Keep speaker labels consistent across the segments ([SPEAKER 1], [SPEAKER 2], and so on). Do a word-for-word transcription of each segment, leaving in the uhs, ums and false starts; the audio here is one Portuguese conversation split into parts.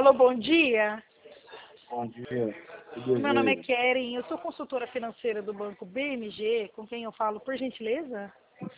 [SPEAKER 1] Alô, bom dia.
[SPEAKER 2] Bom dia.
[SPEAKER 1] Meu nome é Keren, eu sou consultora financeira do Banco B M G, com quem eu falo, por gentileza?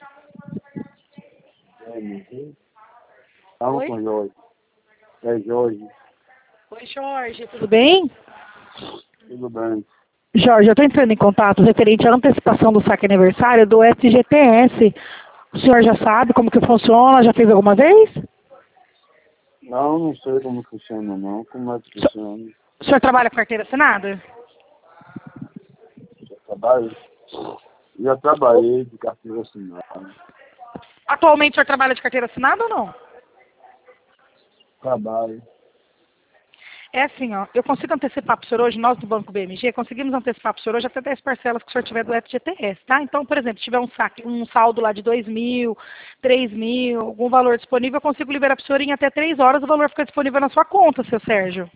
[SPEAKER 2] B M G? Estamos
[SPEAKER 1] Oi?
[SPEAKER 2] com o Jorge. É Jorge.
[SPEAKER 1] Oi, Jorge, tudo bem?
[SPEAKER 2] Tudo bem.
[SPEAKER 1] Jorge, eu estou entrando em contato referente à antecipação do saque aniversário do F G T S. O senhor já sabe como que funciona? Já fez alguma vez?
[SPEAKER 2] Não, não sei como funciona não. Como é que
[SPEAKER 1] So-
[SPEAKER 2] funciona?
[SPEAKER 1] O senhor trabalha com carteira assinada?
[SPEAKER 2] Já trabalho? Já trabalhei de carteira assinada.
[SPEAKER 1] Atualmente o senhor trabalha de carteira assinada ou não?
[SPEAKER 2] Trabalho.
[SPEAKER 1] É assim, ó, eu consigo antecipar para o senhor hoje, nós do Banco B M G, conseguimos antecipar para o senhor hoje até dez parcelas que o senhor tiver do F G T S, tá? Então, por exemplo, se tiver um saque, um saldo lá de dois mil, três mil, algum valor disponível, eu consigo liberar para o senhor em até três horas, o valor fica disponível na sua conta, seu Sérgio.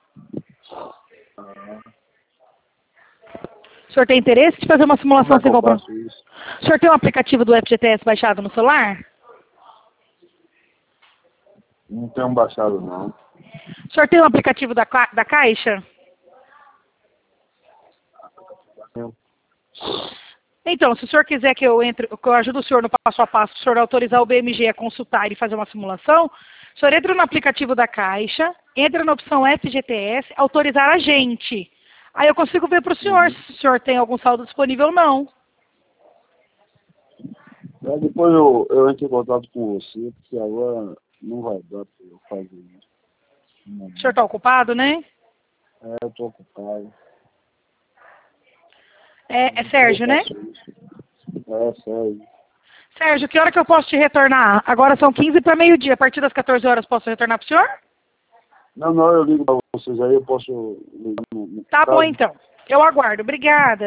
[SPEAKER 2] Ah,
[SPEAKER 1] O senhor tem interesse de fazer uma
[SPEAKER 2] como
[SPEAKER 1] simulação
[SPEAKER 2] é que
[SPEAKER 1] sem
[SPEAKER 2] eu
[SPEAKER 1] compromisso?
[SPEAKER 2] faço isso?
[SPEAKER 1] O senhor tem um aplicativo do F G T S baixado no celular?
[SPEAKER 2] Não tenho baixado não.
[SPEAKER 1] O senhor tem um aplicativo da, Ca- da Caixa?
[SPEAKER 2] Eu-
[SPEAKER 1] Então, se o senhor quiser que eu entre, que eu ajude o senhor no passo a passo, o senhor autorizar o B M G a consultar e fazer uma simulação, o senhor entra no aplicativo da Caixa, entra na opção F G T S, autorizar a gente. Aí eu consigo ver para o senhor
[SPEAKER 2] Uhum.
[SPEAKER 1] se o senhor tem algum saldo disponível ou não.
[SPEAKER 2] Aí depois eu, eu entro em contato com você, porque agora não vai dar para eu fazer isso. Não,
[SPEAKER 1] O senhor está ocupado, né?
[SPEAKER 2] é, eu tô ocupado.
[SPEAKER 1] É, é
[SPEAKER 2] Depois eu
[SPEAKER 1] Sérgio, né?
[SPEAKER 2] faço isso. É, sério.
[SPEAKER 1] Sérgio, que hora que eu posso te retornar? Agora são quinze para meio-dia. A partir das quatorze horas posso retornar para o senhor?
[SPEAKER 2] Não, não, eu ligo para vocês aí, eu posso ligar no, no
[SPEAKER 1] Tá bom,
[SPEAKER 2] caso.
[SPEAKER 1] então. Eu aguardo. Obrigada.